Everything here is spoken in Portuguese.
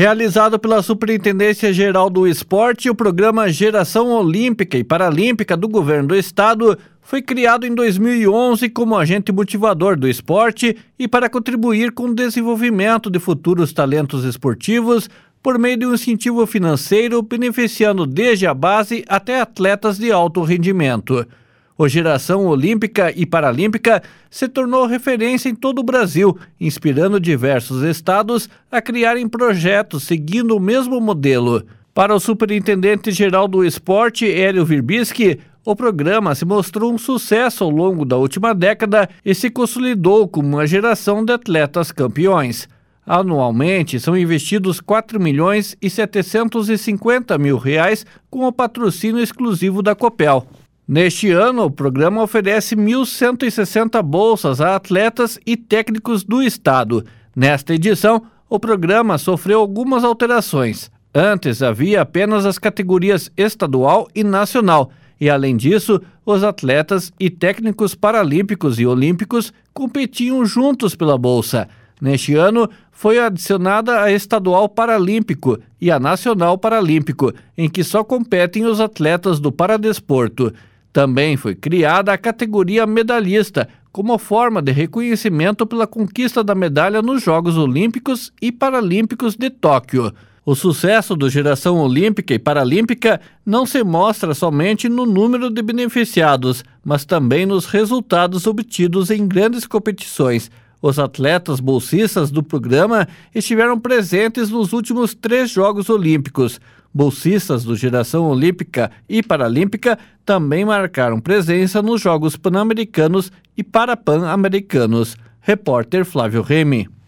Realizado pela Superintendência Geral do Esporte, o programa Geração Olímpica e Paralímpica do Governo do Estado foi criado em 2011 como agente motivador do esporte e para contribuir com o desenvolvimento de futuros talentos esportivos por meio de um incentivo financeiro beneficiando desde a base até atletas de alto rendimento. O Geração Olímpica e Paralímpica se tornou referência em todo o Brasil, inspirando diversos estados a criarem projetos seguindo o mesmo modelo. Para o Superintendente-Geral do Esporte, Hélio Virbisky, o programa se mostrou um sucesso ao longo da última década e se consolidou como uma geração de atletas campeões. Anualmente, são investidos R$ 4.750.000 com o patrocínio exclusivo da Copel. Neste ano, o programa oferece 1.160 bolsas a atletas e técnicos do estado. Nesta edição, o programa sofreu algumas alterações. Antes, havia apenas as categorias estadual e nacional. E, além disso, os atletas e técnicos paralímpicos e olímpicos competiam juntos pela bolsa. Neste ano, foi adicionada a Estadual Paralímpico e a Nacional Paralímpico, em que só competem os atletas do paradesporto. Também foi criada a categoria medalhista, como forma de reconhecimento pela conquista da medalha nos Jogos Olímpicos e Paralímpicos de Tóquio. O sucesso do Geração Olímpica e Paralímpica não se mostra somente no número de beneficiados, mas também nos resultados obtidos em grandes competições. Os atletas bolsistas do programa estiveram presentes nos últimos 3 Jogos Olímpicos. Bolsistas do Geração Olímpica e Paralímpica também marcaram presença nos Jogos Pan-Americanos e Parapan-Americanos. Repórter Flávio Remy.